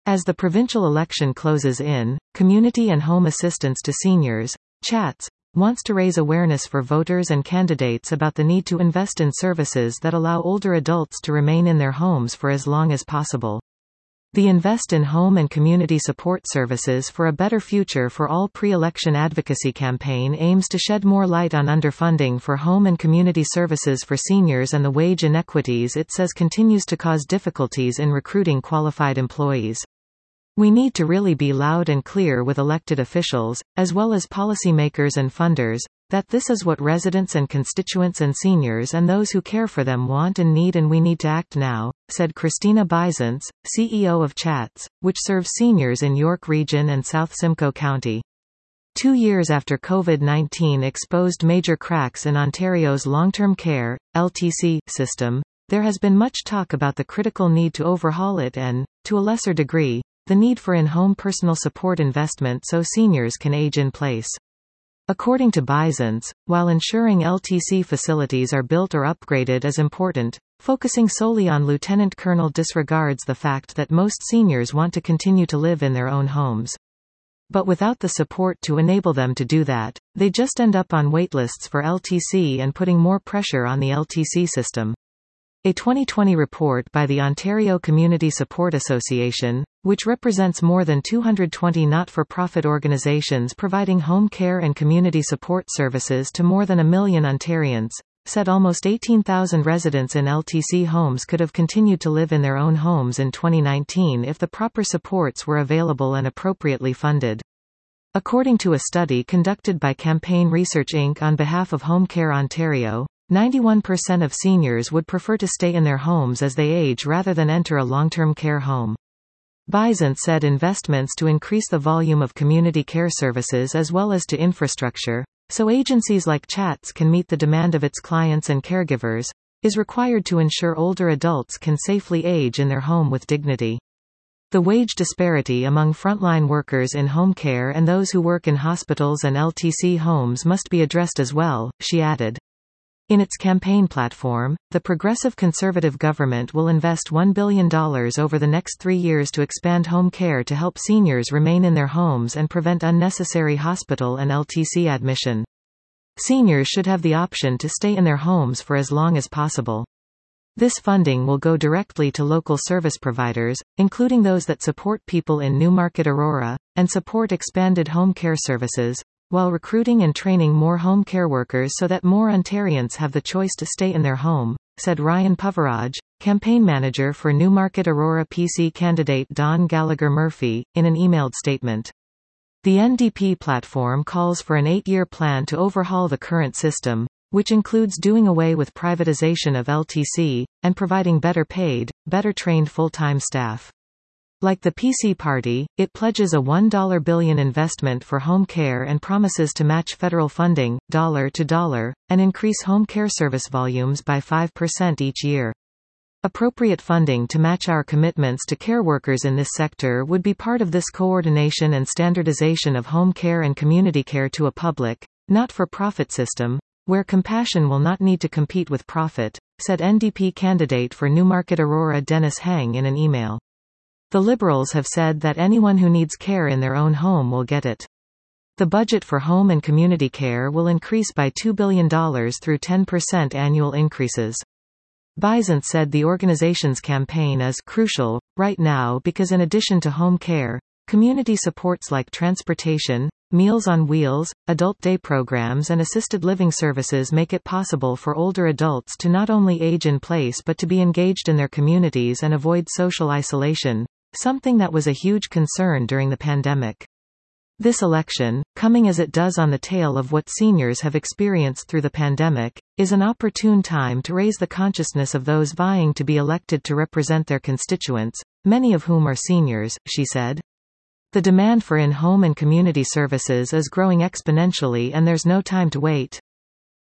As the provincial election closes in, Community and Home Assistance to Seniors, CHATS, wants to raise awareness for voters and candidates about the need to invest in services that allow older adults to remain in their homes for as long as possible. The Invest in Home and Community Support Services for a Better Future for All pre-election advocacy campaign aims to shed more light on underfunding for home and community services for seniors and the wage inequities it says continues to cause difficulties in recruiting qualified employees. We need to really be loud and clear with elected officials, as well as policymakers and funders, that this is what residents and constituents and seniors and those who care for them want and need, and we need to act now, said Christina Bisons, CEO of CHATS, which serves seniors in York Region and South Simcoe County. 2 years after COVID-19 exposed major cracks in Ontario's long-term care, LTC, system, there has been much talk about the critical need to overhaul it and, to a lesser degree, the need for in-home personal support investment so seniors can age in place. According to Bisons, while ensuring LTC facilities are built or upgraded is important, focusing solely on Lieutenant Colonel disregards the fact that most seniors want to continue to live in their own homes. But without the support to enable them to do that, they just end up on waitlists for LTC and putting more pressure on the LTC system. A 2020 report by the Ontario Community Support Association, which represents more than 220 not-for-profit organizations providing home care and community support services to more than 1 million Ontarians, said almost 18,000 residents in LTC homes could have continued to live in their own homes in 2019 if the proper supports were available and appropriately funded. According to a study conducted by Campaign Research Inc. on behalf of Home Care Ontario, 91% of seniors would prefer to stay in their homes as they age rather than enter a long-term care home. Bisons said investments to increase the volume of community care services as well as to infrastructure, so agencies like CHATS can meet the demand of its clients and caregivers, is required to ensure older adults can safely age in their home with dignity. The wage disparity among frontline workers in home care and those who work in hospitals and LTC homes must be addressed as well, she added. In its campaign platform, the Progressive Conservative government will invest $1 billion over the next 3 years to expand home care to help seniors remain in their homes and prevent unnecessary hospital and LTC admission. Seniors should have the option to stay in their homes for as long as possible. This funding will go directly to local service providers, including those that support people in Newmarket Aurora, and support expanded home care services, while recruiting and training more home care workers so that more Ontarians have the choice to stay in their home, said Ryan Puvaraj, campaign manager for Newmarket Aurora PC candidate Don Gallagher Murphy, in an emailed statement. The NDP platform calls for an 8-year plan to overhaul the current system, which includes doing away with privatization of LTC, and providing better paid, better trained full-time staff. Like the PC Party, it pledges a $1 billion investment for home care and promises to match federal funding, dollar to dollar, and increase home care service volumes by 5% each year. Appropriate funding to match our commitments to care workers in this sector would be part of this coordination and standardization of home care and community care to a public, not-for-profit system, where compassion will not need to compete with profit, said NDP candidate for Newmarket Aurora Dennis Hang in an email. The Liberals have said that anyone who needs care in their own home will get it. The budget for home and community care will increase by $2 billion through 10% annual increases. Bisons said the organization's campaign is crucial right now because in addition to home care, community supports like transportation, Meals on Wheels, adult day programs and assisted living services make it possible for older adults to not only age in place but to be engaged in their communities and avoid social isolation, something that was a huge concern during the pandemic. This election, coming as it does on the tail of what seniors have experienced through the pandemic, is an opportune time to raise the consciousness of those vying to be elected to represent their constituents, many of whom are seniors, she said. The demand for in-home and community services is growing exponentially and there's no time to wait.